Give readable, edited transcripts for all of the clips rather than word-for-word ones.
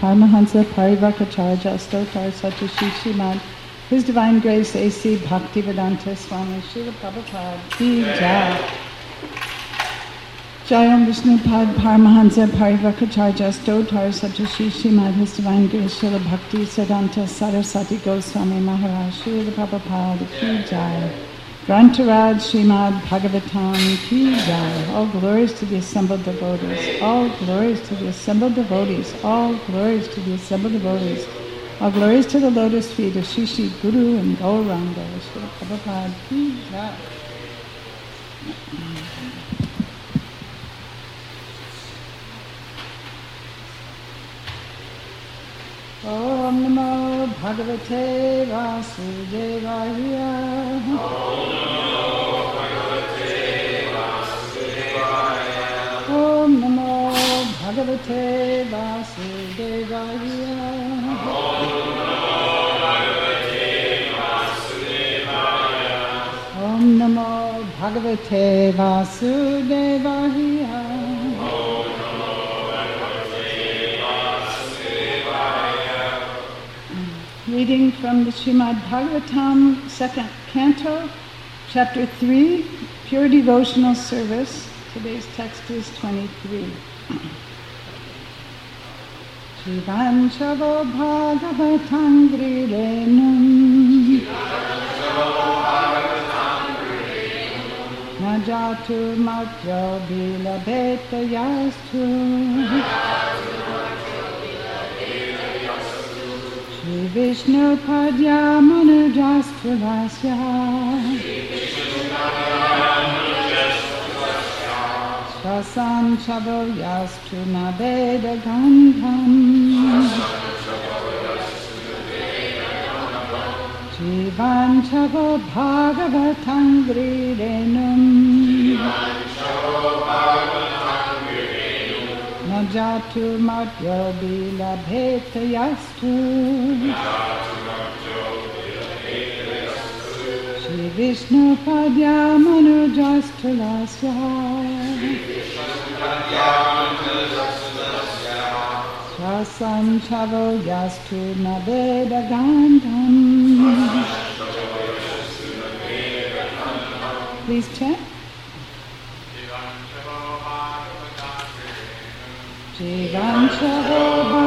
Paramahansa Parivakacharya Stotar Satashi Srimad His Divine Grace A.C. Bhaktivedanta Swami Srila Prabhupada Ki Jai. Jayam Vishnupad Paramahansa Parivakacharya Stotar Satashi Srimad His Divine Grace Srila Bhakti Siddhanta Saraswati Goswami Maharaj Srila Prabhupada Ki Jai. Grantaraj Srimad Bhagavatam Ki Jai. All glories to the assembled devotees. All glories to the assembled devotees. All glories to the assembled devotees. All glories to the lotus feet of Shri Guru and Gauranga. Srila Prabhupada Ki Jai. Om Namo Bhagavate Vasudevaya. Om Namo Bhagavate Vasudevaya. Om Namo Bhagavate Vasudevaya. Reading from the Srimad Bhagavatam, 2nd Canto, Chapter 3, Pure Devotional Service. Today's text is 23. Shivan Shavo Bhagavatam Grirenam Najatu Matyo Bilabeta Yastu Shri Vishnu Padya Manujastulasya Swasam Chavo Yastu Naveda Gandham Jivan Chavo Bhagavatam Grirenam Najatu Matyo Bilabheta Yastu Shri Vishnu Padya Manujastulasya Swasam Chavo Yastu Naveda Gandham. Please chant. Jivan Chavo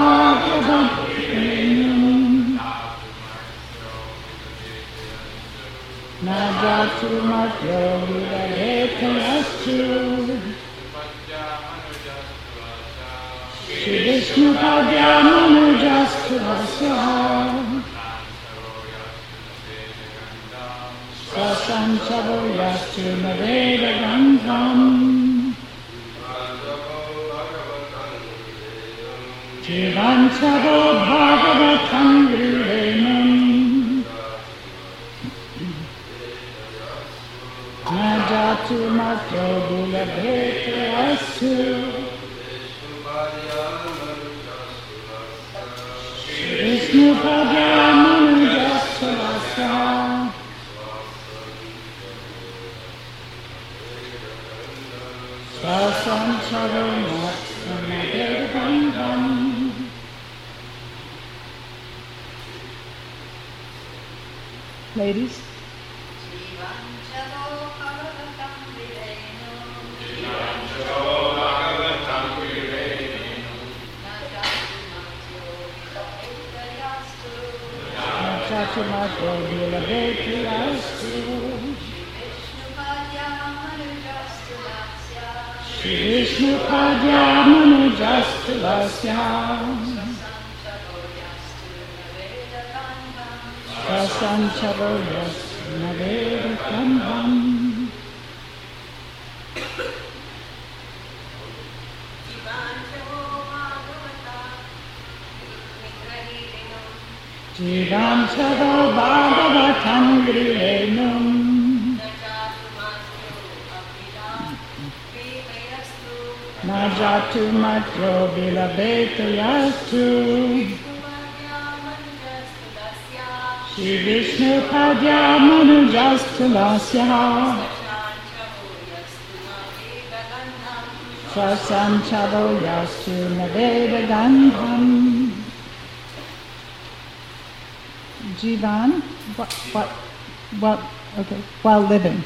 Bhagavatam Najatu Matyo Bilabheta Yastu Shri Vishnu Padya Manujastulasya Swasam Chavo Yastu Naveda Gandham Jivan Chavo Bhagavatam Grirenam Najatu Matyo Bilabheta Yastu Vishnu Padya Manujastulasya Swasam Chavo Yastu Naveda Gandham. Ladies. Najatu Matyo Bilabheta Yastu Shri Vishnu Padya Manujastulasya Swasam Chavo Yastu Naveda Gandham. Jivan Chavo Bhagavatam Grirenam Najatu Matyo Bilabheta Yastu Shri Vishnu Padya Manujastulasya Swasam Chavo Yastu Naveda Gandham. Jivan, while living.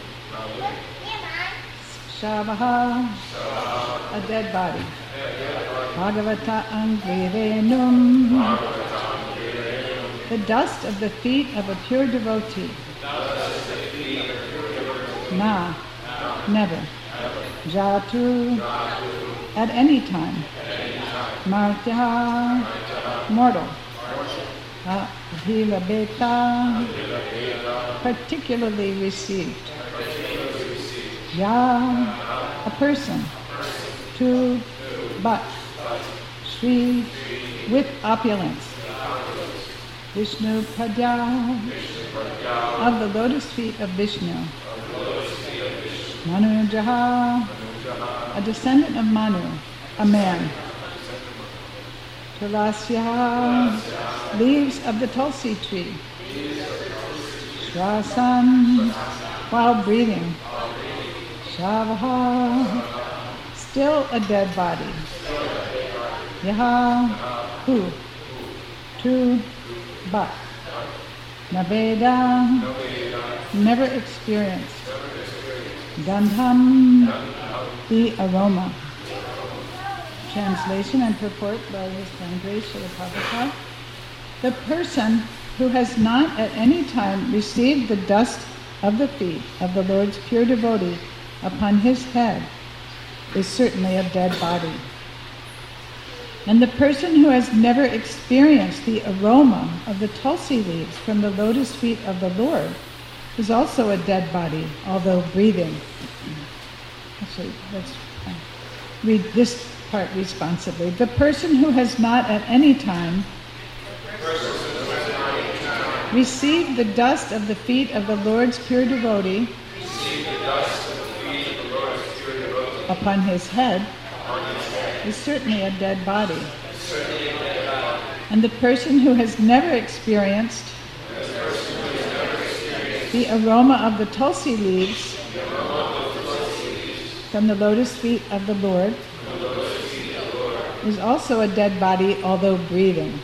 Shavaha, a dead body. Bhagavata Angvirenum, the dust of the feet of a pure devotee. Na, never. Jatu, at any time. Martya, mortal. Bhilabeta, particularly received. Ya, a person. Tu, but. Shri, with opulence. Vishnu Padya, of the lotus feet of Vishnu. Manu Jaha, a descendant of Manu, a man. Tulasya, leaves of the Tulsi tree. Shrasan, while breathing. Shavaha, still a dead body. Yaha, who? Tu, but. Naveda, never experienced. Gandham, the aroma. Translation and purport by His Divine Grace Srila Prabhupada. The person who has not at any time received the dust of the feet of the Lord's pure devotee upon his head is certainly a dead body. And the person who has never experienced the aroma of the tulsi leaves from the lotus feet of the Lord is also a dead body, although breathing. Actually, let's read this part responsibly. The person who has not at any time received the dust of the feet of the Lord's pure devotee upon his head is certainly a dead body. And the person who has never experienced the aroma of the tulsi leaves from the lotus feet of the Lord is also a dead body, although breathing.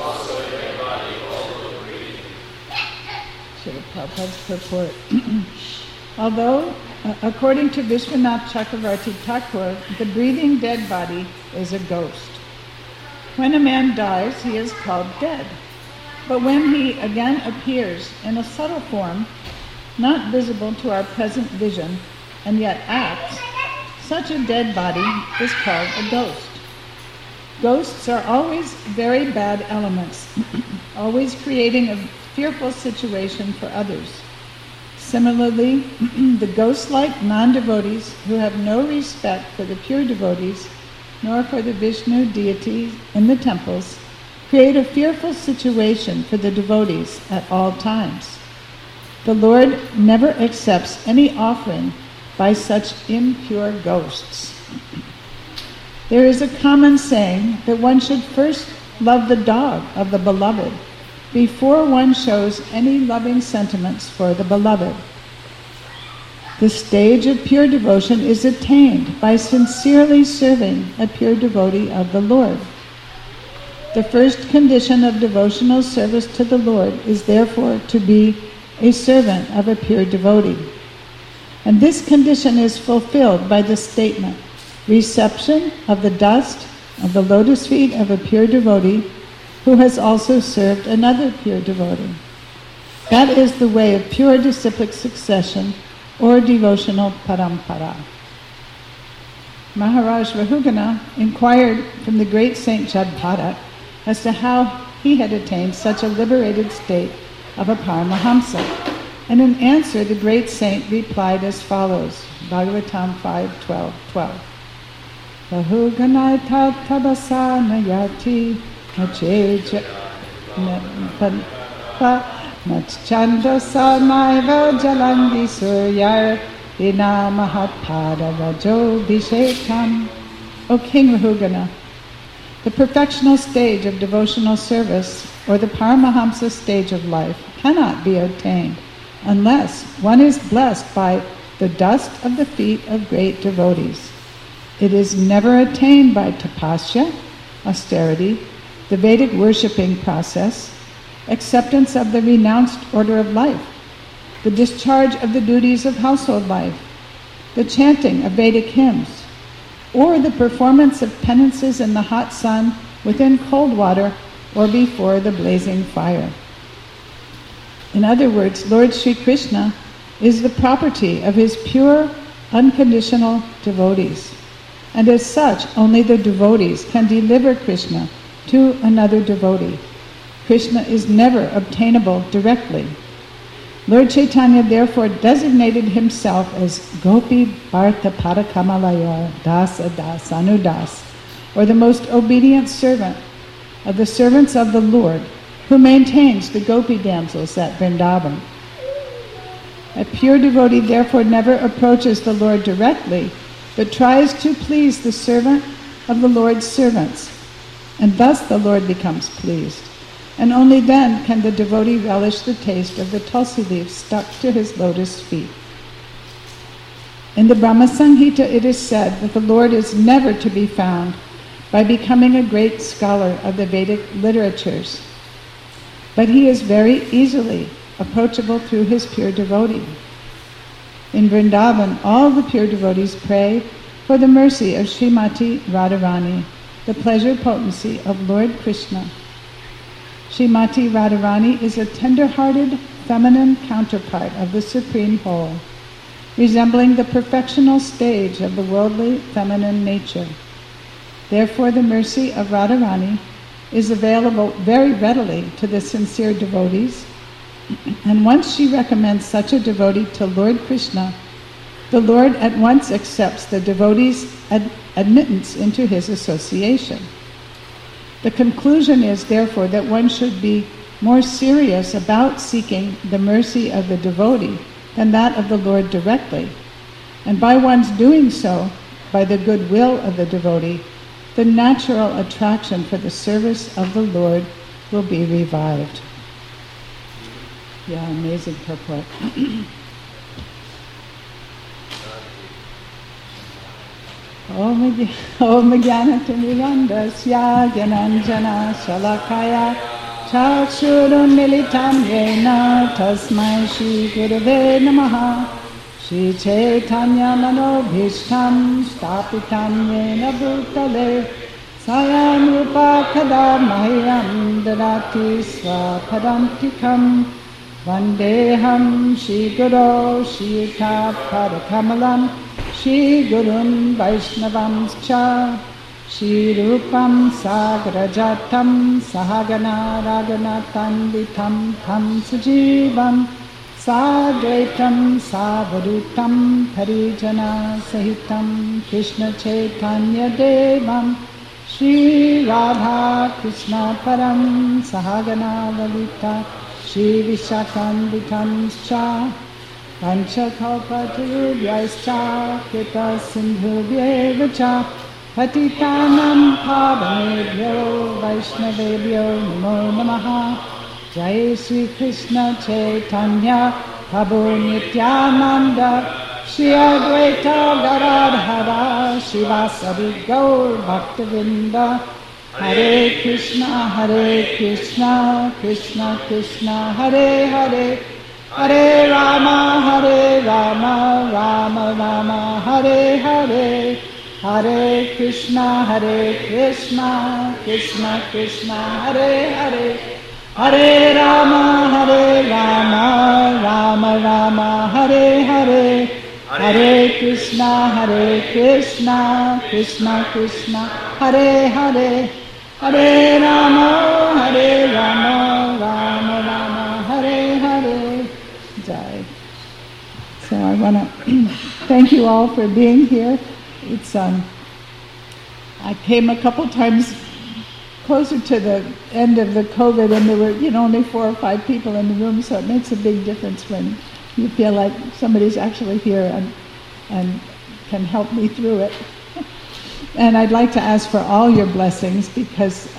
Srila Prabhupada's purport. Although, according to Vishwanath Chakravarti Thakur, the breathing dead body is a ghost. When a man dies, he is called dead. But when he again appears in a subtle form, not visible to our present vision, and yet acts, such a dead body is called a ghost. Ghosts are always very bad elements, always creating a fearful situation for others. Similarly, the ghost-like non-devotees who have no respect for the pure devotees, nor for the Vishnu deities in the temples, create a fearful situation for the devotees at all times. The Lord never accepts any offering by such impure ghosts. There is a common saying that one should first love the dog of the beloved before one shows any loving sentiments for the beloved. The stage of pure devotion is attained by sincerely serving a pure devotee of the Lord. The first condition of devotional service to the Lord is therefore to be a servant of a pure devotee. And this condition is fulfilled by the statement, reception of the dust of the lotus feet of a pure devotee who has also served another pure devotee. That is the way of pure disciplic succession or devotional parampara. Maharaj Rahugana inquired from the great Saint Jadbharat as to how he had attained such a liberated state of a Paramahamsa. And in answer, the great saint replied as follows, Bhagavatam 5:12. Rahuganaita tabasa nayati nacheja nachchandasa maiva jalandi suryar ina mahatpada rajo bhishekam. O King Rahugana, the perfectional stage of devotional service, or the Paramahamsa stage of life, cannot be attained unless one is blessed by the dust of the feet of great devotees. It is never attained by tapasya, austerity, the Vedic worshipping process, acceptance of the renounced order of life, the discharge of the duties of household life, the chanting of Vedic hymns, or the performance of penances in the hot sun, within cold water, or before the blazing fire. In other words, Lord Sri Krishna is the property of his pure, unconditional devotees. And as such, only the devotees can deliver Krishna to another devotee. Krishna is never obtainable directly. Lord Chaitanya therefore designated himself as Gopi Bharta Padakamalaya Dasa Das Anudas, or the most obedient servant of the servants of the Lord, who maintains the Gopi damsels at Vrindavan. A pure devotee therefore never approaches the Lord directly, but tries to please the servant of the Lord's servants, and thus the Lord becomes pleased. And only then can the devotee relish the taste of the tulsi leaves stuck to his lotus feet. In the Brahma Samhita it is said that the Lord is never to be found by becoming a great scholar of the Vedic literatures, but he is very easily approachable through his pure devotee. In Vrindavan, all the pure devotees pray for the mercy of Srimati Radharani, the pleasure potency of Lord Krishna. Srimati Radharani is a tender-hearted, feminine counterpart of the Supreme Whole, resembling the perfectional stage of the worldly feminine nature. Therefore, the mercy of Radharani is available very readily to the sincere devotees, and once she recommends such a devotee to Lord Krishna, the Lord at once accepts the devotee's admittance into his association. The conclusion is, therefore, that one should be more serious about seeking the mercy of the devotee than that of the Lord directly. And by one's doing so, by the goodwill of the devotee, the natural attraction for the service of the Lord will be revived. Yeah, amazing purport. Om Jnanatirandasya Gyananjana Shalakaya Chakshurun Militam Yena Tasmai Shri Gurave Namaha Shri Chaitanya Manobhishtam Stapitam Yena Bhutale Sayam Rupa Kada Mahyam Dadati Swapadantikam Vandeham Shri Guru Shri Yuta Padakamalam Shri Gurun Vaishnavam Cha Shri Rupam Sagrajatam Sahagana Raghunathan Vitam Tam Sujivam Sadvaitam Savadutam Parijana Sahitam Krishna Chaitanya Devam Shri Radha Krishna Param Sahagana Lalita Shri Vishakam Vitam Cha Panchakalpatarubhyaischa Kripa Sindhubhyeva cha Patitanam Pavanebhyo Vaishnavebhyo Namo Namaha Jai Sri Krishna Chaitanya Prabhu Nityananda Shri Advaita Gadadhara Shivasari Gaur Bhaktavinda Hare Krishna Krishna Krishna Hare Hare Hare Rama, Rama Rama, Hare Hare, Hare Krishna, Krishna Krishna, Hare Hare, Hare Rama, Rama Rama, Hare Hare, Hare Krishna, Krishna Krishna, Hare Hare, Hare Rama, Rama Rama, Hare Hare. So I want to thank you all for being here. It's I came a couple times closer to the end of the COVID, and there were only 4 or 5 people in the room, so it makes a big difference when you feel like somebody's actually here and can help me through it. And I'd like to ask for all your blessings because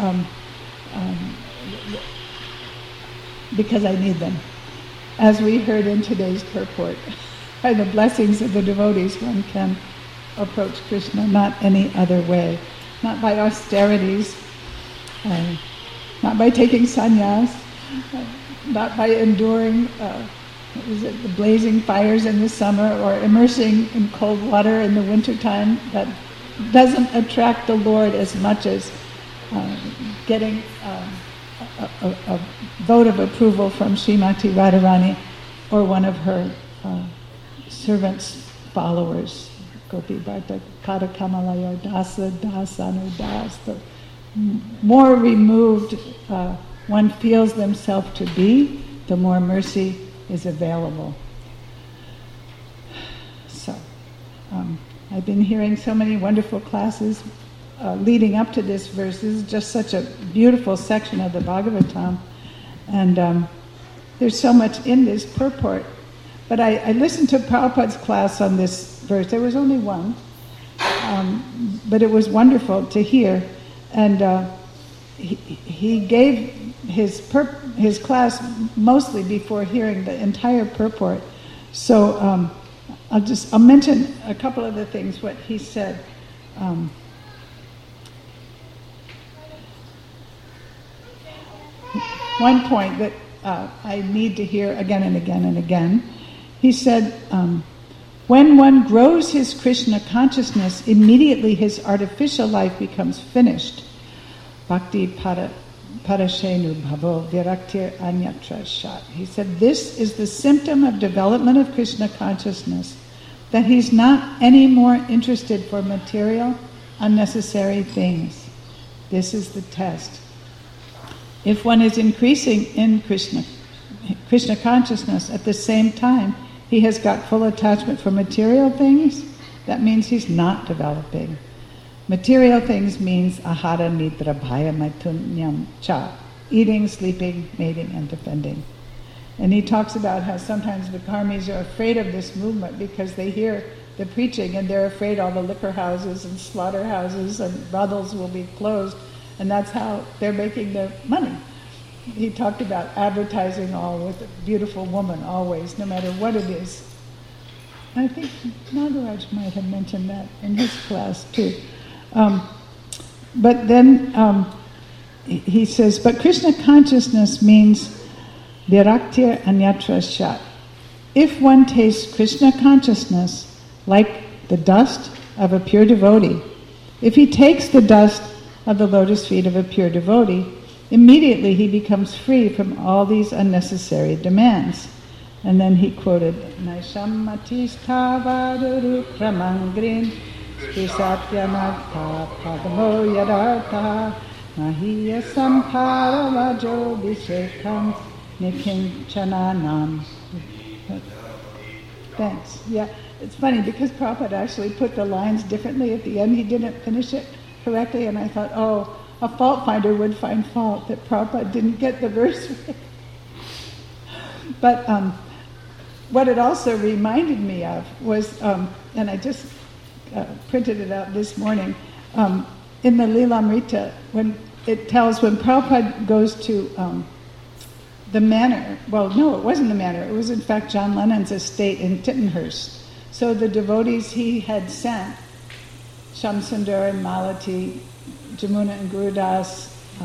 I need them. As we heard in today's purport, by the blessings of the devotees one can approach Krishna, not any other way, not by austerities, not by taking sannyas, not by enduring the blazing fires in the summer or immersing in cold water in the wintertime. That doesn't attract the Lord as much as getting a vote of approval from Srimati Radharani or one of her servants' followers. Gopi Bharta Kada Kamalaya Dasa Dasanu Das. The more removed one feels themselves to be, the more mercy is available. So, I've been hearing so many wonderful classes leading up to this verse. This is just such a beautiful section of the Bhagavatam. And there's so much in this purport. But I listened to Prabhupada's class on this verse. There was only one. But it was wonderful to hear. And he gave his class mostly before hearing the entire purport. So I'll mention a couple of the things what he said. One point that I need to hear again and again and again. He said, when one grows his Krishna consciousness, immediately his artificial life becomes finished. Bhakti parashenu bhavo viraktir anyatra shat. He said, this is the symptom of development of Krishna consciousness, that he's not any more interested for material, unnecessary things. This is the test. If one is increasing in Krishna consciousness at the same time, he has got full attachment for material things, that means he's not developing. Material things means ahara nidra bhaya maitunyam cha, eating, sleeping, mating, and defending. And he talks about how sometimes the karmis are afraid of this movement because they hear the preaching and they're afraid all the liquor houses and slaughterhouses and brothels will be closed, and that's how they're making their money. He talked about advertising all with a beautiful woman always, no matter what it is. I think Nagaraj might have mentioned that in his class too. But then he says, but Krishna consciousness means viraktir anyatra shat. If one tastes Krishna consciousness like the dust of a pure devotee, if he takes the dust of the lotus feet of a pure devotee, immediately he becomes free from all these unnecessary demands. And then he quoted, Naishammatisthavaduru kramangrin Spisatyanartha padamo yadartha Mahiya samphara vajo vishekam nikinchananam. Thanks. Yeah, it's funny because Prabhupada actually put the lines differently at the end. He didn't finish it correctly, and I thought, a fault finder would find fault that Prabhupada didn't get the verse right. But what it also reminded me of was, and I just printed it out this morning, in the Lilamrita, when it tells when Prabhupada goes to the manor, well, no, it wasn't the manor, it was in fact John Lennon's estate in Tittenhurst. So the devotees he had sent, Shamsundar and Malati, Jamuna and Gurudas,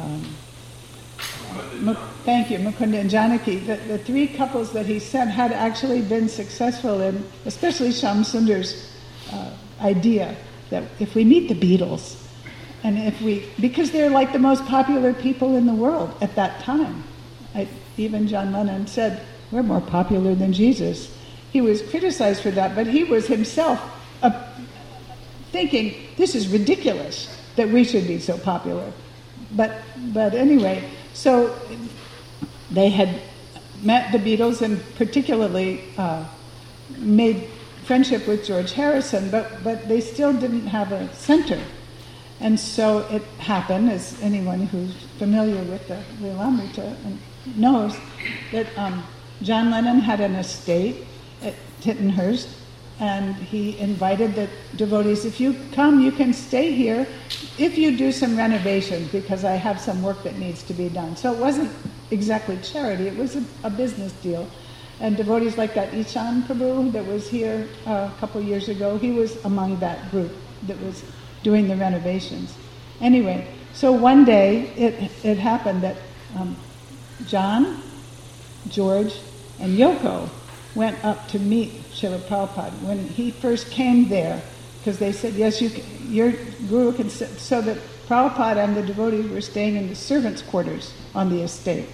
thank you, Mukunda and Janaki, the three couples that he sent had actually been successful in, especially Shamsundar's idea that if we meet the Beatles, and because they're like the most popular people in the world at that time. Even John Lennon said, we're more popular than Jesus. He was criticized for that, but he was himself thinking, this is ridiculous that we should be so popular. But anyway, so they had met the Beatles and particularly made friendship with George Harrison, but they still didn't have a center. And so it happened, as anyone who's familiar with the Lilamrita knows, that John Lennon had an estate at Tittenhurst, and he invited the devotees, if you come, you can stay here if you do some renovations, because I have some work that needs to be done. So it wasn't exactly charity, it was a business deal. And devotees like that Ishan Prabhu that was here a couple years ago, he was among that group that was doing the renovations. Anyway, so one day it happened that John, George, and Yoko went up to meet Srila Prabhupada when he first came there, because they said, yes, your guru can sit, so that Prabhupada and the devotees were staying in the servants' quarters on the estate.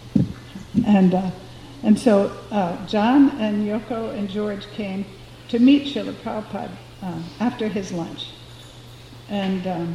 And so John and Yoko and George came to meet Srila Prabhupada after his lunch. And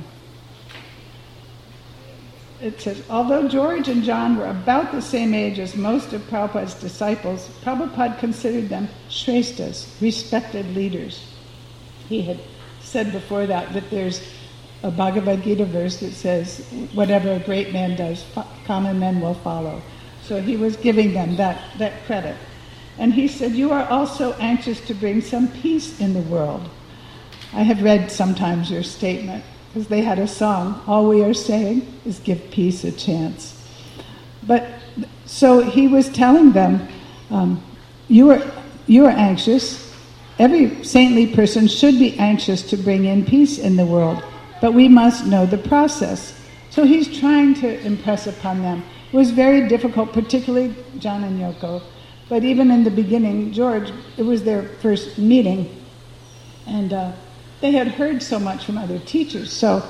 it says, although George and John were about the same age as most of Prabhupada's disciples, Prabhupada considered them Shrestha's, respected leaders. He had said before that there's a Bhagavad Gita verse that says, whatever a great man does, common men will follow. So he was giving them that credit. And he said, you are also anxious to bring some peace in the world. I have read sometimes your statement, because they had a song, all we are saying is give peace a chance. But so he was telling them, you are anxious. Every saintly person should be anxious to bring in peace in the world, but we must know the process. So he's trying to impress upon them. It was very difficult, particularly John and Yoko, but even in the beginning, George, it was their first meeting, and they had heard so much from other teachers, so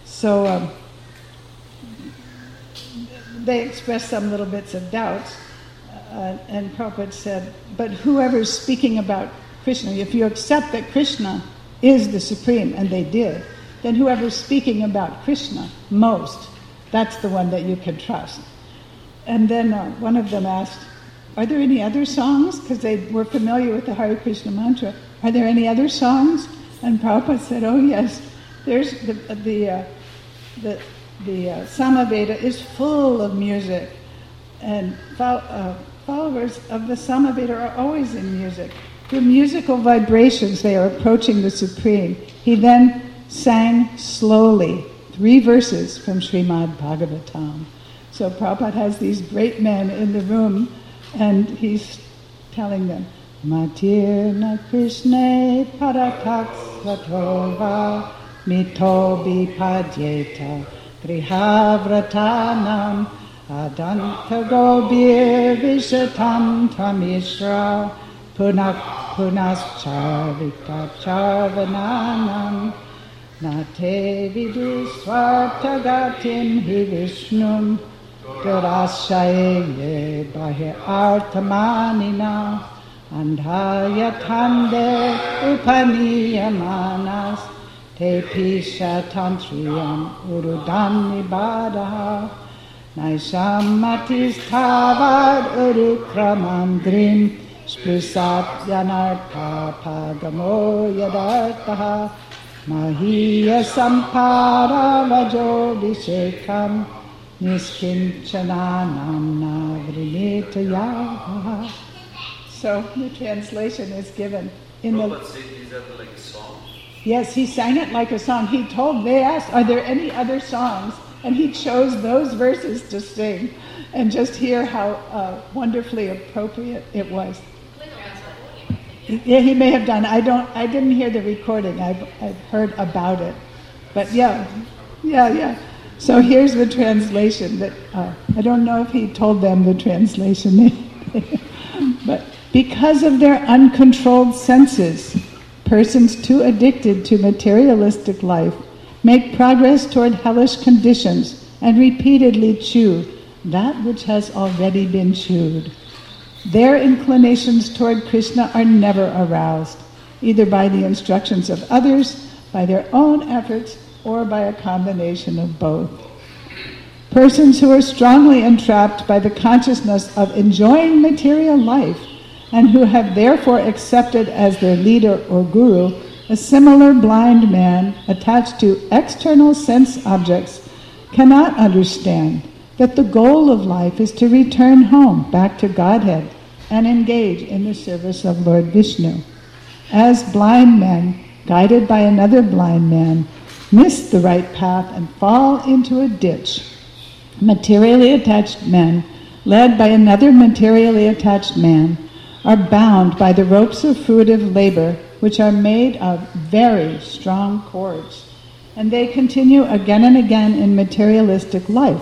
they expressed some little bits of doubts, and Prabhupada said, but whoever's speaking about Krishna, if you accept that Krishna is the Supreme, and they did, then whoever's speaking about Krishna most, that's the one that you can trust. And then one of them asked, are there any other songs? Because they were familiar with the Hare Krishna mantra. Are there any other songs? And Prabhupada said, oh yes, there's the Samaveda is full of music, and followers of the Samaveda are always in music. Through musical vibrations they are approaching the Supreme. He then sang slowly 3 verses from Srimad Bhagavatam. So Prabhupada has these great men in the room, and he's telling them, Matirna Krishna Paratak Svatova Mito Vipadyeta Grihavratanam Adanta Gobir Vishatam Tamishra Punascharita Charvananam Nate Vidusvartagatim Hi Vishnum Durashaye Bahir Artamanina Andhayatande Upaniyamanas Te Pisha Tantriyam Urudani Badaha Naishamatis Tavad Urukramandrim Sprisat Yanartha Pagamo Yadartaha Mahiya Sampara Vajodishekam Niskinchananam Navrinitaya. So the translation is given in the... Is that like a song? Yes, he sang it like a song. They asked, are there any other songs? And he chose those verses to sing, and just hear how wonderfully appropriate it was. Yeah, he may have done. I didn't hear the recording. I've heard about it, but yeah. So here's the translation. That I don't know if he told them the translation, but because of their uncontrolled senses, persons too addicted to materialistic life make progress toward hellish conditions and repeatedly chew that which has already been chewed. Their inclinations toward Krishna are never aroused, either by the instructions of others, by their own efforts, or by a combination of both. Persons who are strongly entrapped by the consciousness of enjoying material life, and who have therefore accepted as their leader or guru a similar blind man attached to external sense objects, cannot understand that the goal of life is to return home, back to Godhead, and engage in the service of Lord Vishnu. As blind men, guided by another blind man, miss the right path and fall into a ditch, materially attached men, led by another materially attached man, are bound by the ropes of fruitive labor, which are made of very strong cords, and they continue again and again in materialistic life,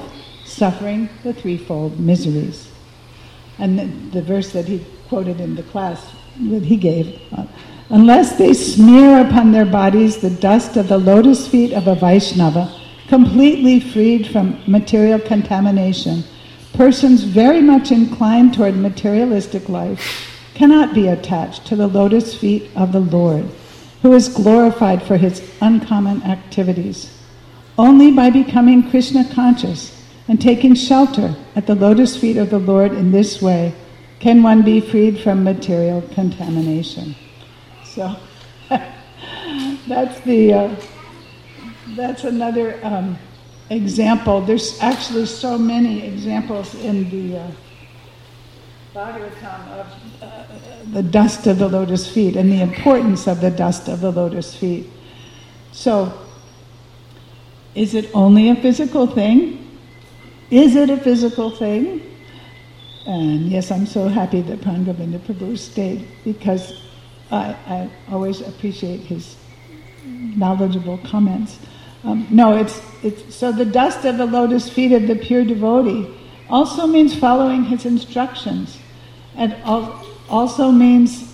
suffering the threefold miseries. And the verse that he quoted in the class that he gave, unless they smear upon their bodies the dust of the lotus feet of a Vaishnava, completely freed from material contamination, persons very much inclined toward materialistic life cannot be attached to the lotus feet of the Lord, who is glorified for his uncommon activities. Only by becoming Krishna conscious and taking shelter at the lotus feet of the Lord in this way can one be freed from material contamination. So that's another example. There's actually so many examples in the Bhagavatam of the dust of the lotus feet and the importance of the dust of the lotus feet. So, is it only a physical thing? Is it a physical thing? And yes, I'm so happy that Prangovinda Prabhu stayed, because I always appreciate his knowledgeable comments. No, it's so the dust of the lotus feet of the pure devotee also means following his instructions, and also means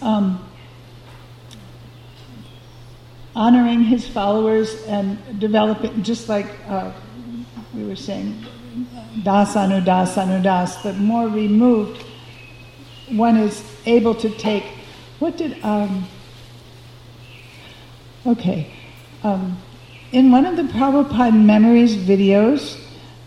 honoring his followers and developing, just like we were saying, das anudas anudas, the more removed one is able to take. What did, in one of the Prabhupada Memories videos,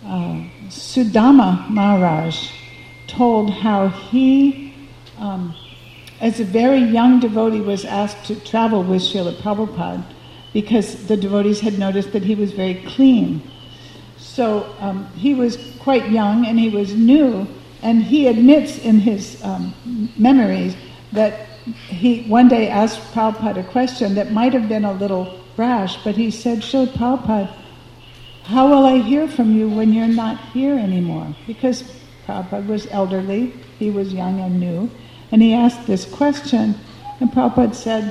Sudama Maharaj told how he, as a very young devotee, was asked to travel with Srila Prabhupada because the devotees had noticed that he was very clean. So he was quite young and he was new, and he admits in his memories that he one day asked Prabhupada a question that might have been a little brash, but he said, Srila Prabhupada, how will I hear from you when you're not here anymore? Because Prabhupada was elderly, he was young and new, and he asked this question, and Prabhupada said,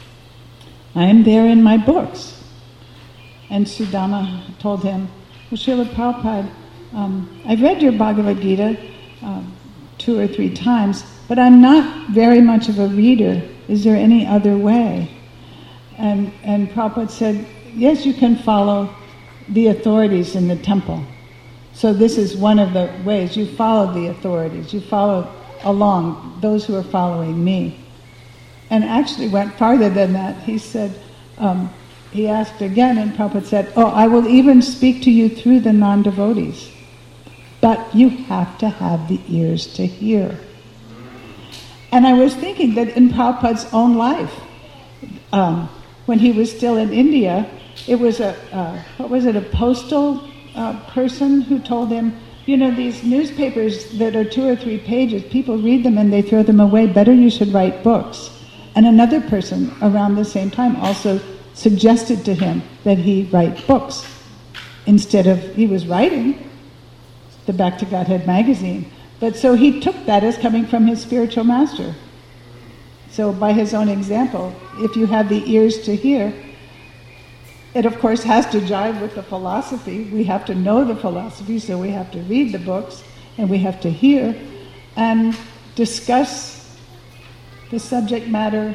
I am there in my books. And Sudama told him, well, Srila Prabhupada, I've read your Bhagavad Gita 2 or 3 times, but I'm not very much of a reader. Is there any other way? And Prabhupada said, yes, you can follow the authorities in the temple. So this is one of the ways. You follow the authorities. You follow along those who are following me. And actually went farther than that. He said, he asked again, and Prabhupada said, I will even speak to you through the non-devotees. But you have to have the ears to hear. And I was thinking that in Prabhupada's own life, when he was still in India, it was a postal person who told him, these newspapers that are 2 or 3 pages, people read them and they throw them away, better you should write books. And another person around the same time also suggested to him that he write books. Instead of, he was writing the Back to Godhead magazine, but so he took that as coming from his spiritual master. So by his own example, if you have the ears to hear, it of course has to jive with the philosophy. We have to know the philosophy, so we have to read the books, and we have to hear and discuss the subject matter.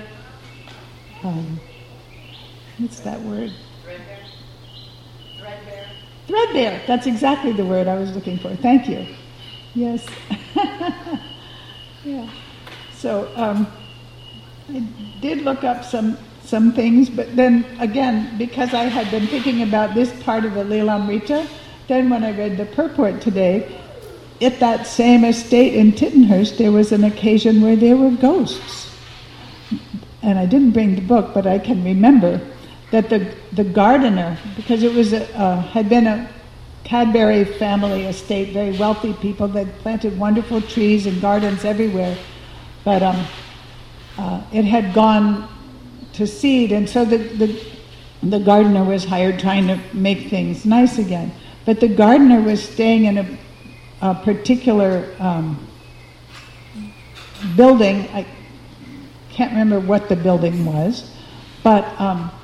What's that word? Threadbare. Threadbare. That's exactly the word I was looking for. Thank you. Yes. Yeah. So I did look up some things, but then again, because I had been thinking about this part of the Lilamrita, then when I read the purport today, at that same estate in Tittenhurst, there was an occasion where there were ghosts. And I didn't bring the book, but I can remember that the gardener, because it was had been a Cadbury family estate, very wealthy people that planted wonderful trees and gardens everywhere, but it had gone to seed, and so the gardener was hired trying to make things nice again. But the gardener was staying in a particular building. I can't remember what the building was, but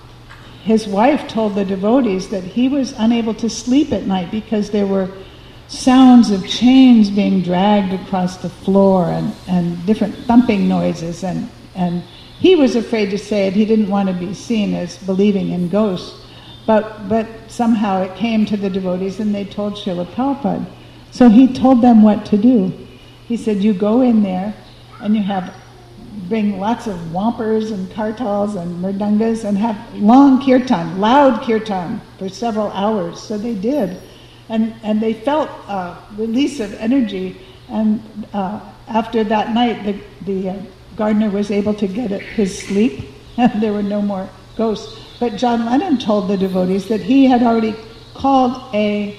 his wife told the devotees that he was unable to sleep at night because there were sounds of chains being dragged across the floor and different thumping noises. And he was afraid to say it. He didn't want to be seen as believing in ghosts. But somehow it came to the devotees and they told Srila Prabhupada. So he told them what to do. He said, you go in there and you bring lots of wampers and kartals and mridangas and have long kirtan, loud kirtan for several hours. So they did. And they felt a release of energy. And after that night, the gardener was able to get his sleep and there were no more ghosts. But John Lennon told the devotees that he had already called an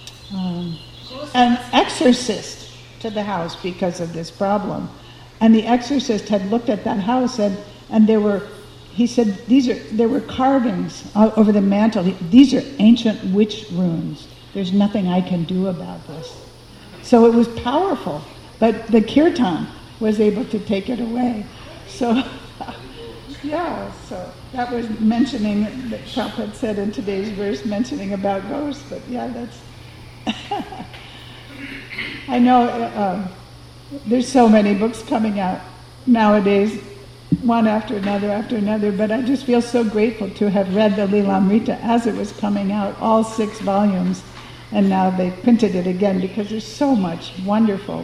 exorcist to the house because of this problem. And the exorcist had looked at that house and he said, there were carvings over the mantle. These are ancient witch runes. There's nothing I can do about this. So it was powerful, but the kirtan was able to take it away. So, yeah, so that was mentioning, that Prabhupada said in today's verse, mentioning about ghosts, but yeah, that's... I know there's so many books coming out nowadays, one after another, but I just feel so grateful to have read the Lilamrita as it was coming out, all 6 volumes, and now they printed it again because there's so much wonderful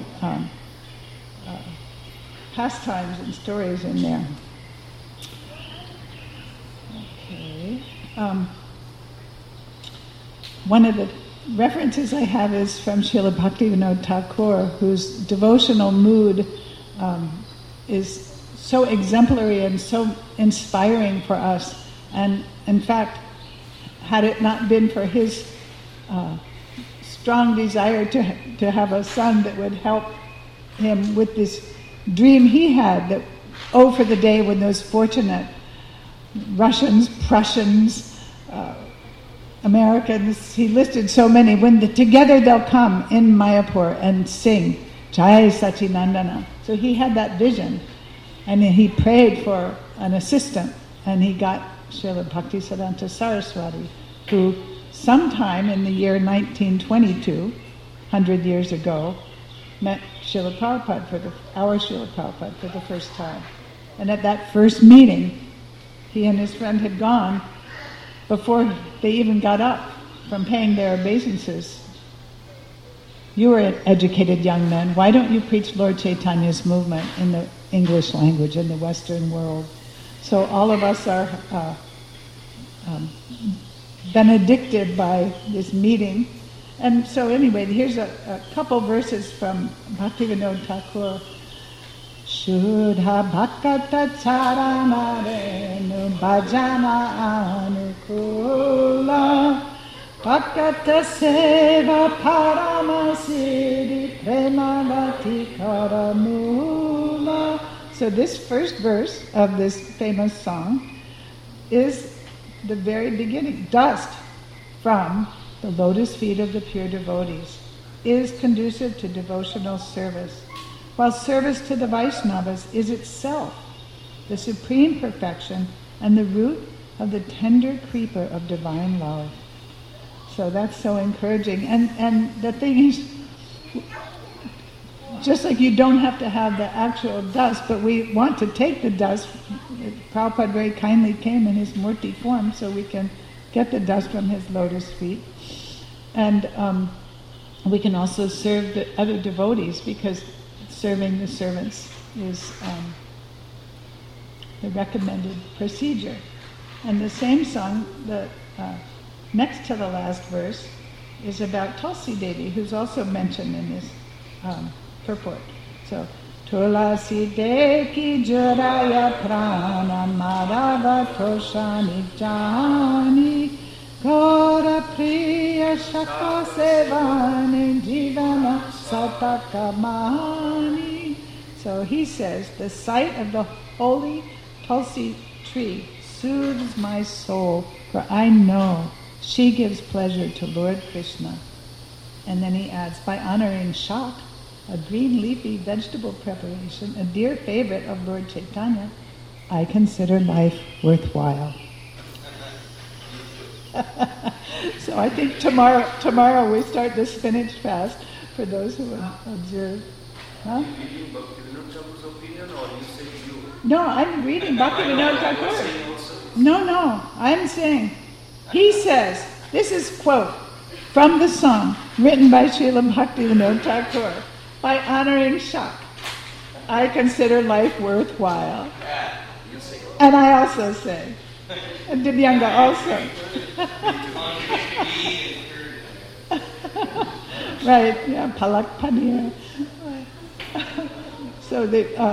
pastimes and stories in there. Okay. One of the references I have is from Srila Bhaktivinoda Thakur, whose devotional mood is so exemplary and so inspiring for us. And in fact, had it not been for his strong desire to have a son that would help him with this dream he had, that, for the day when those fortunate Russians, Prussians, Americans, he listed so many, together they'll come in Mayapur and sing Jai Sachinandana. So he had that vision, and he prayed for an assistant, and he got Srila Bhaktisiddhanta Saraswati, who sometime in the year 1922, 100 years ago, met Srila Prabhupada our Srila Prabhupada for the first time. And at that first meeting, he and his friend had gone. Before they even got up from paying their obeisances, you are an educated young men, why don't you preach Lord Chaitanya's movement in the English language in the Western world? So all of us are benedicted by this meeting. And so anyway, here's a couple verses from Bhaktivinoda Thakur. Shuddha bhakata charanarenu bhajana anukula bhakata seva paramasiri premavati karamula. So this first verse of this famous song is the very beginning. Dust from the lotus feet of the pure devotees is conducive to devotional service, while service to the Vaishnavas is itself the supreme perfection and the root of the tender creeper of divine love. So that's so encouraging. And the thing is, just like you don't have to have the actual dust, but we want to take the dust. Prabhupada very kindly came in his Murti form so we can get the dust from his lotus feet. And we can also serve the other devotees, because serving the servants is the recommended procedure. And the same song, the next to the last verse, is about Tulsi Devi, who's also mentioned in this purport. So, Tulasi Devi Juraya Prana Madhava Toshani Jani Gora Priya Shaka Sevani Jivana Satakamani. So he says, the sight of the holy Tulsi tree soothes my soul, for I know she gives pleasure to Lord Krishna. And then he adds, by honoring Shak, a green leafy vegetable preparation, a dear favorite of Lord Chaitanya, I consider life worthwhile. So I think tomorrow we start the spinach fast for those who observe. Huh? Are you reading Bhaktivinoda Thakur's opinion or you say you? No, I'm reading Bhaktivinoda Thakur. Saying also? No, I'm saying, he says, this is quote from the song written by Srila Bhaktivinoda Thakur, by honoring Shak, I consider life worthwhile. You say. And I also say, and Divyanga also. Right, yeah, Palak Paneer. So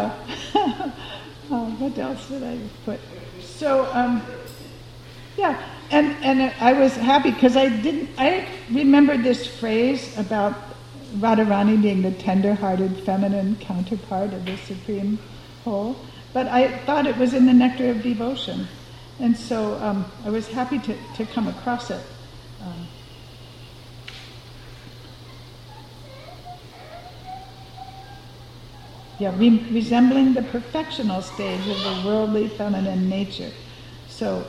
what else did I put? So, yeah, and I was happy because I remembered this phrase about Radharani being the tender-hearted feminine counterpart of the Supreme Whole, but I thought it was in the Nectar of Devotion, and so I was happy to come across it. Resembling the perfectional stage of the worldly feminine nature. So,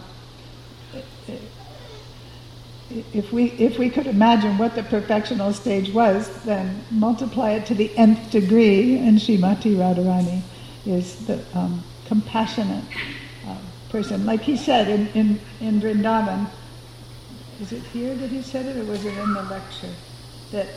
if we could imagine what the perfectional stage was, then multiply it to the nth degree, and Srimati Radharani is the compassionate person. Like he said in Vrindavan, is it here that he said it, or was it in the lecture? That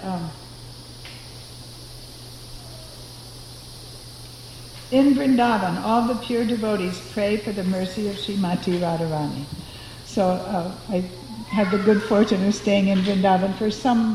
in Vrindavan, all the pure devotees pray for the mercy of Srimati Radharani. So I had the good fortune of staying in Vrindavan for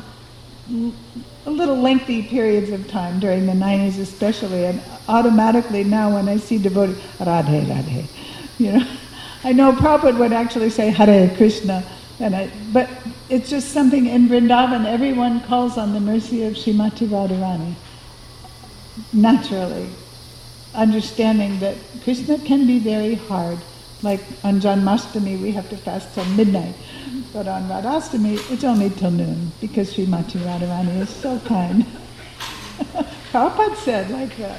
a little lengthy periods of time, during the 90s especially, and automatically now when I see devotees, Radhe, Radhe, I know Prabhupada would actually say Hare Krishna, but it's just something in Vrindavan, everyone calls on the mercy of Srimati Radharani, naturally. Understanding that Krishna can be very hard. Like on Janmashtami we have to fast till midnight. But on Radhastami it's only till noon, because Srimati Radharani is so kind. Prabhupada said like that.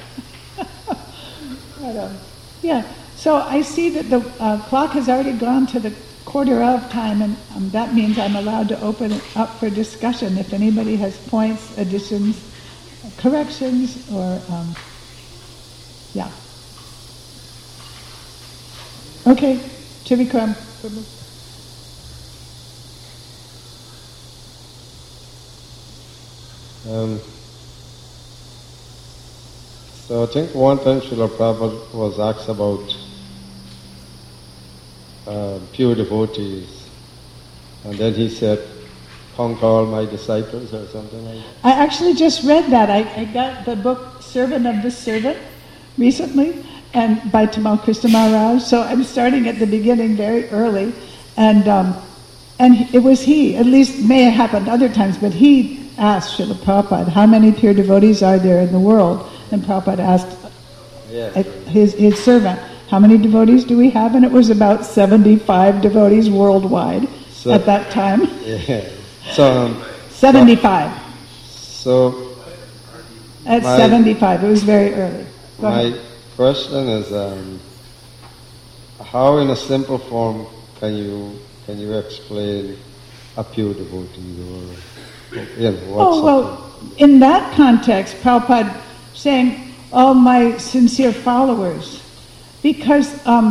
But, yeah, so I see that the clock has already gone to the quarter of time, and that means I'm allowed to open it up for discussion if anybody has points, additions, corrections, or... yeah. Okay, Trivikram. So I think one time Srila Prabhupada was asked about pure devotees, and then he said, "Conquer all my disciples," or something like that. I actually just read that. I got the book Servant of the Servant recently, and by Tamal Krishna Maharaj. So I'm starting at the beginning very early, and it was he, at least may have happened other times, but he asked Srila Prabhupada, how many pure devotees are there in the world? And Prabhupada asked his servant, how many devotees do we have? And it was about 75 devotees worldwide at that time. Yeah. So 75. So at 75, it was very early. My question is, how in a simple form can you explain a pure devotee, or well, in that context, Prabhupada saying, all my sincere followers, because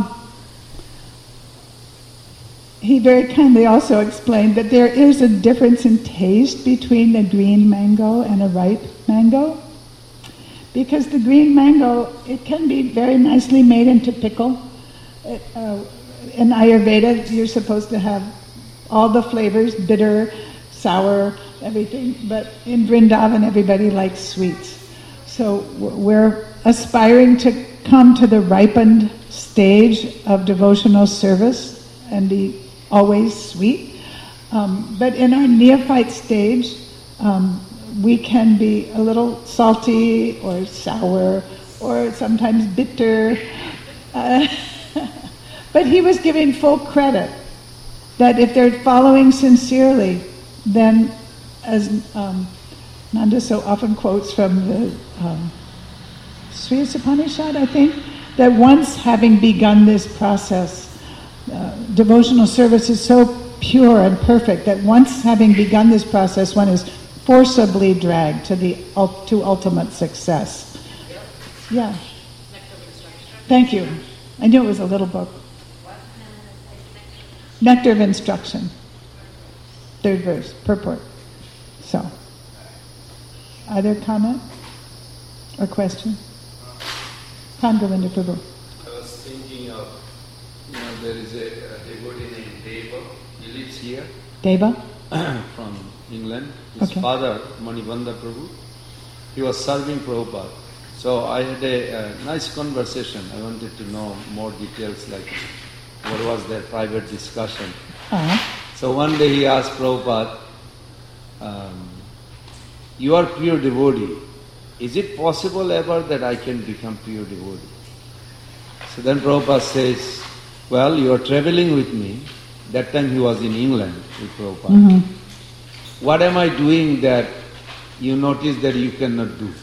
he very kindly also explained that there is a difference in taste between a green mango and a ripe mango. Because the green mango, it can be very nicely made into pickle. In Ayurveda, you're supposed to have all the flavors, bitter, sour, everything. But in Vrindavan, everybody likes sweets. So we're aspiring to come to the ripened stage of devotional service and be always sweet. But in our neophyte stage, we can be a little salty or sour or sometimes bitter. But he was giving full credit that if they're following sincerely, then as Nanda so often quotes from the Sri Upanishad, I think, that once having begun this process, devotional service is so pure and perfect that once having begun this process, one is forcibly dragged to ultimate success. Yeah. Thank you. I knew it was a little book. Nectar of Instruction. Third verse, purport. So, other comment or question? Govinda Prabhu. I was thinking of, there is a devotee named Deva. He lives here. Deva? From England. His father, Manibandha Prabhu, he was serving Prabhupada. So I had a nice conversation. I wanted to know more details, like what was their private discussion. So one day he asked Prabhupada, you are pure devotee. Is it possible ever that I can become pure devotee? So then Prabhupada says, well, you are traveling with me. That time he was in England with Prabhupada. Mm-hmm. What am I doing that you notice that you cannot do?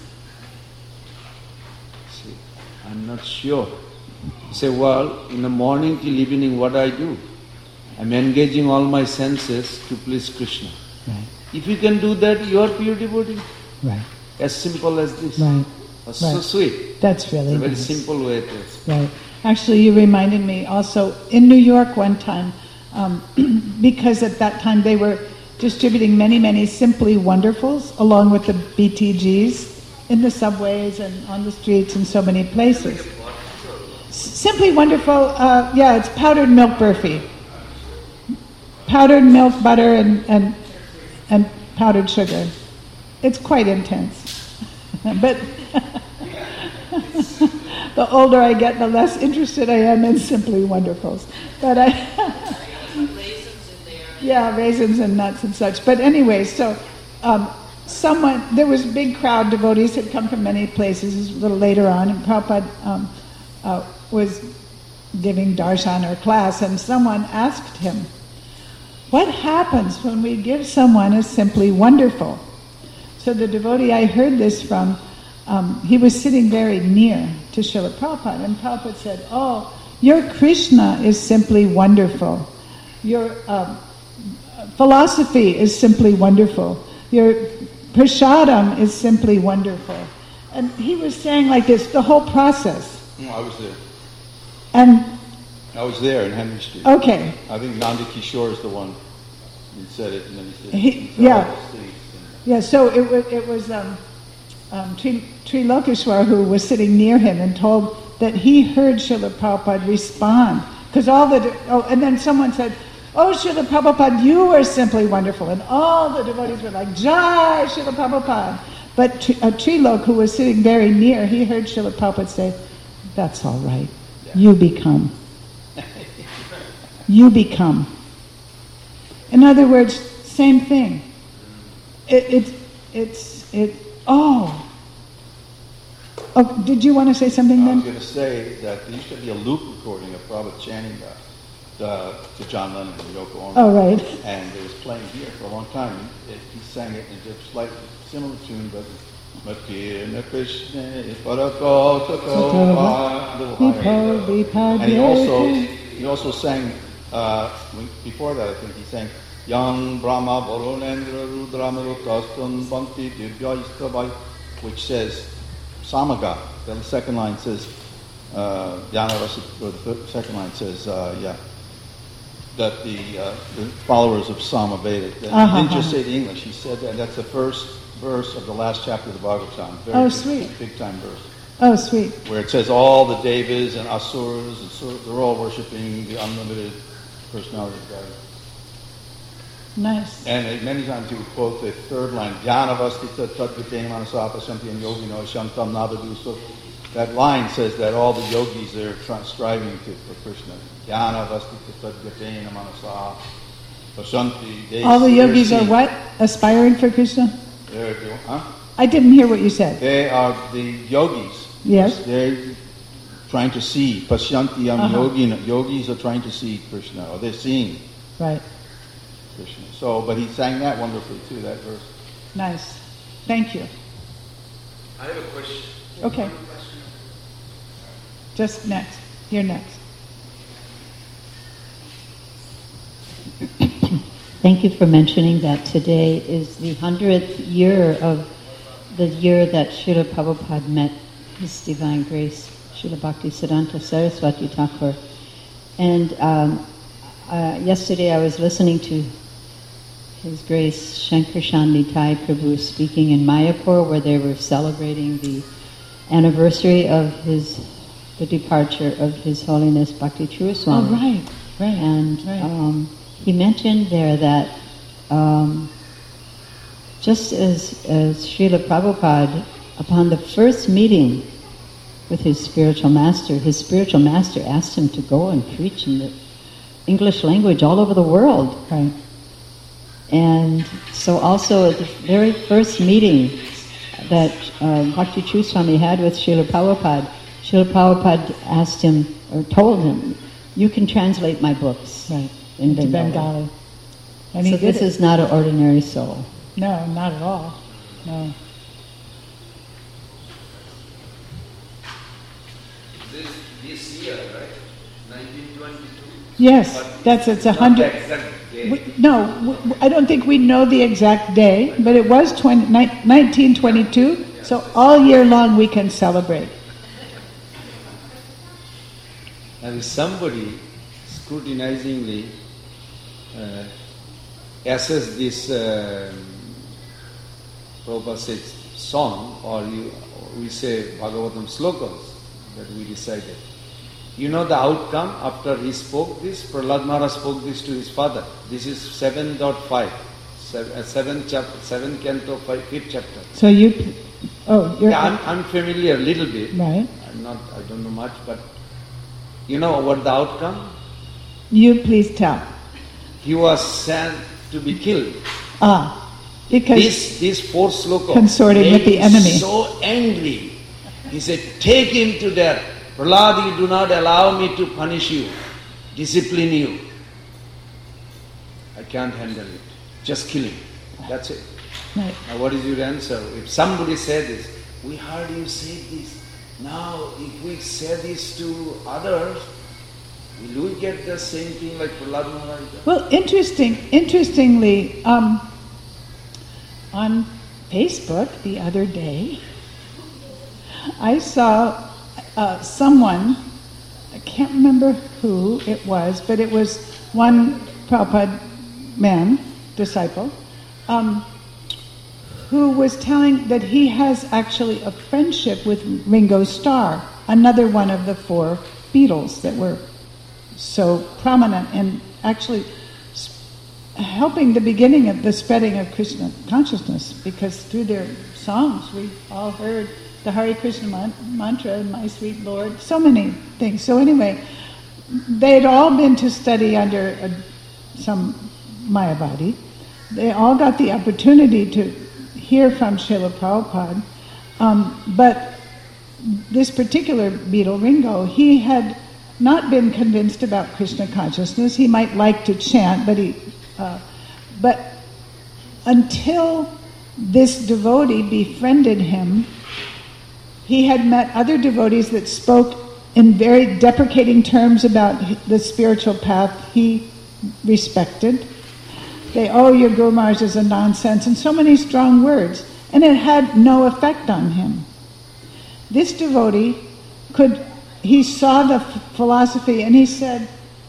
See, I'm not sure. You say, well, in the morning till evening, what I do? I'm engaging all my senses to please Krishna. Right. If you can do that, you are pure devotee. Right. As simple as this. Right. That's so sweet. That's really it's a very nice. simple way to explain. Right. Actually, you reminded me also, in New York one time, because at that time they were distributing many, many Simply Wonderfuls along with the BTGs in the subways and on the streets and so many places. Simply Wonderful, it's powdered milk burfi. Powdered milk, butter, and powdered sugar. It's quite intense. But the older I get, the less interested I am in Simply Wonderfuls. But raisins and nuts and such. But anyway, so there was a big crowd, devotees had come from many places a little later on, and Prabhupada was giving darshan or class, and someone asked him, what happens when we give someone a Simply Wonderful? So the devotee I heard this from, he was sitting very near to Srila Prabhupada, and Prabhupada said, oh, your Krishna is simply wonderful. Your philosophy is simply wonderful. Your prasadam is simply wonderful. And he was saying like this, the whole process. No, I was there. And I was there in Henry Street. Okay. I think Nanda Kishore is the one who said it, and then he said, so it was Trilokeshwar who was sitting near him and told that he heard Srila Prabhupada respond. Because and then someone said, oh, Srila Prabhupada, you are simply wonderful. And all the devotees were like, Jai, Srila Prabhupada. But Trilok, who was sitting very near, he heard Srila Prabhupada say, that's all right. Yeah. You become. You become. In other words, same thing. Oh, did you want to say something then? I was going to say that there used to be a loop recording of Prabhupada chanting to John Lennon and Yoko Ono. Oh, right. And it was playing here for a long time. He sang it in a slightly similar tune, but Matina Krishna Parakotako, a little higher. And he also sang, before that I think he sang, Yang Brahma Varunendra Rudramarutastam Bhakti Divyaistravai, which says Samaga. Then the second line says Jnanarasa, or the second line says that the followers of Samaveda. He didn't just say the English. He said that. That's the first verse of the last chapter of the Bhagavatam. Sweet. Big time verse. Oh, sweet. Where it says all the Devas and Asuras, they're all worshipping the unlimited personality of God. Nice. And many times he would quote the third line, Jnanavastita Tadgatena Manasapa Santi and Yogino Shantam Navadu. So that line says that all the yogis are striving for Krishna. Jnanavastita Tadgatena Manasapa Santi. All the yogis are what? Aspiring for Krishna? I didn't hear what you said. They are the yogis. Yes. They're trying to see. Pashyantiyam yogina. Yogis are trying to see Krishna, or they're seeing. Right. Krishna. So, but he sang that wonderfully too, that verse. Nice. Thank you. I have a question. Okay. Just next. You're next. Thank you for mentioning that today is the 100th year of the year that Srila Prabhupada met His Divine Grace, Srila Bhaktisiddhanta Saraswati Thakur. And yesterday I was listening to His Grace Shankar Shandi Thai Prabhu speaking in Mayapur, where they were celebrating the anniversary of the departure of His Holiness Bhakti Churu Swami. Oh, right. And he mentioned there that just as Srila Prabhupada, upon the first meeting with his spiritual master asked him to go and preach in the English language all over the world. Right. And so also at the very first meeting that Bhakti Churu Swami had with Srila Prabhupada asked him, or told him, you can translate my books into Bengali. And so this is not an ordinary soul. No, not at all. No. This year, right? 1922? Yes, it's 100. I don't think we know the exact day, but it was 1922, so all year long we can celebrate. And if somebody scrutinizingly assess this Prabhupada said song, or we say Bhagavatam slokas that we decided. You know the outcome after he spoke this? Prahlad Maharaj spoke this to his father. This is 7.5, 7th canto, 5th chapter. So you're... I'm familiar a little bit. Right. I don't know much, but you know what the outcome? You please tell. He was sent to be killed. Because these 4 slokas consorting with the enemy. So angry. He said, take him to death. Prahlad, you do not allow me to punish you, discipline you. I can't handle it. Just kill him. That's it. Right. Now what is your answer? If somebody said this, we heard you say this. Now if we say this to others, will we get the same thing like Prahlad Maharaj? Well, interestingly, on Facebook the other day, I saw someone, I can't remember who it was, but it was one Prabhupada man, disciple, who was telling that he has actually a friendship with Ringo Starr, another one of the 4 Beatles that were so prominent in actually helping the beginning of the spreading of Krishna consciousness, because through their songs we all heard the Hare Krishna mantra, my sweet Lord, so many things. So anyway, they had all been to study under some Mayavadi. They all got the opportunity to hear from Srila Prabhupada, but this particular Beatle, Ringo, he had not been convinced about Krishna consciousness. He might like to chant, but until this devotee befriended him, he had met other devotees that spoke in very deprecating terms about the spiritual path he respected. Your Guru Maharaj is a nonsense, and so many strong words, and it had no effect on him. This devotee he saw the philosophy, and he said,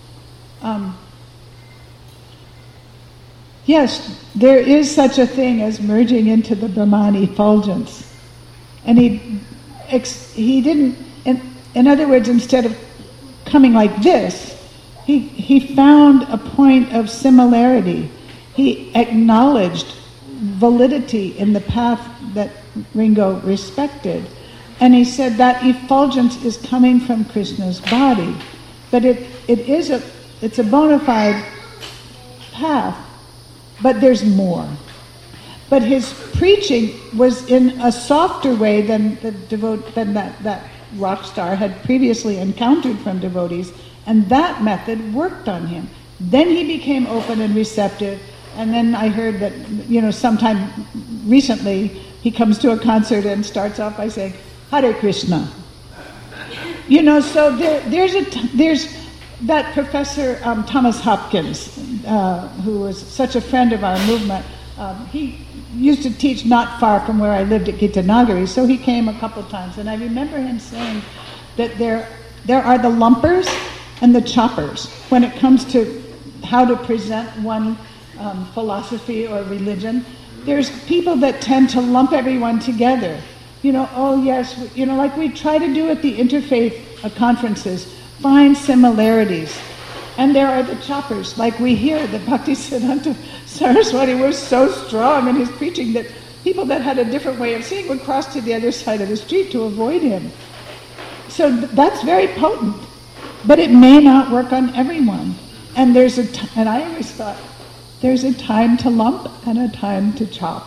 yes, there is such a thing as merging into the Brahman effulgence. And he didn't, in other words, instead of coming like this, he found a point of similarity. He acknowledged validity in the path that Ringo respected. And he said that effulgence is coming from Krishna's body. But it's a bona fide path, but there's more. But his preaching was in a softer way than that rock star had previously encountered from devotees, and that method worked on him. Then he became open and receptive, and then I heard that, sometime recently he comes to a concert and starts off by saying, Hare Krishna. So there's that Professor Thomas Hopkins, who was such a friend of our movement, he used to teach not far from where I lived at Gitanagari, so he came a couple times, and I remember him saying that there are the lumpers and the choppers when it comes to how to present one philosophy or religion. There's people that tend to lump everyone together. Oh yes, like we try to do at the interfaith conferences, find similarities. And there are the choppers, like we hear that Bhaktisiddhanta Saraswati was so strong in his preaching that people that had a different way of seeing would cross to the other side of the street to avoid him. So that's very potent, but it may not work on everyone. And and I always thought, there's a time to lump and a time to chop.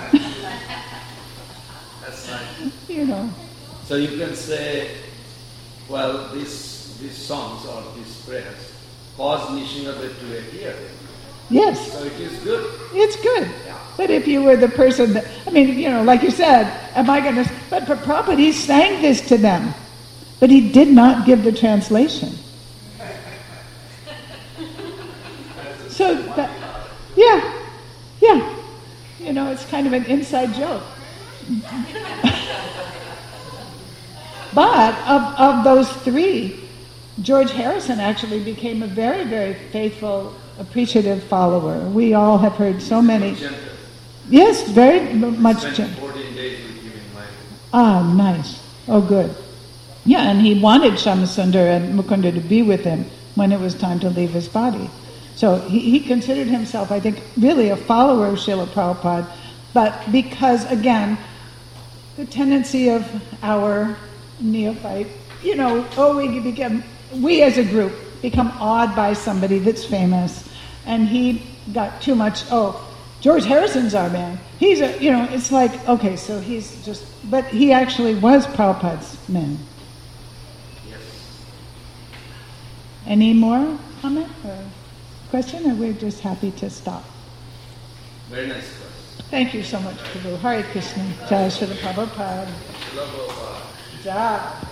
That's nice. So you can say, well, these songs or these prayers cause Nishingadev to appear. Yes. So it is good. It's good. Yeah. But if you were the person that, like you said, am I going to... But Prabhupada, he sang this to them. But he did not give the translation. So, yeah. It's kind of an inside joke. But of those three, George Harrison actually became a very, very faithful, appreciative follower. We all have heard so many. Gentle. Yes, very much gentle. 14 days with you in my room. Ah, nice. Oh, good. Yeah, and he wanted Shyamasundar and Mukunda to be with him when it was time to leave his body. So he considered himself, I think, really a follower of Srila Prabhupada, but because, again, the tendency of our neophyte, we as a group become awed by somebody that's famous, and he got too much, George Harrison's our man. He's it's like, okay, so he's just, but he actually was Prabhupada's man. Yes. Any more comment or question, or we're just happy to stop? Very nice question. Thank you so much, Prabhu. Hare Krishna. Jai Srila Prabhupada. Love of Jai.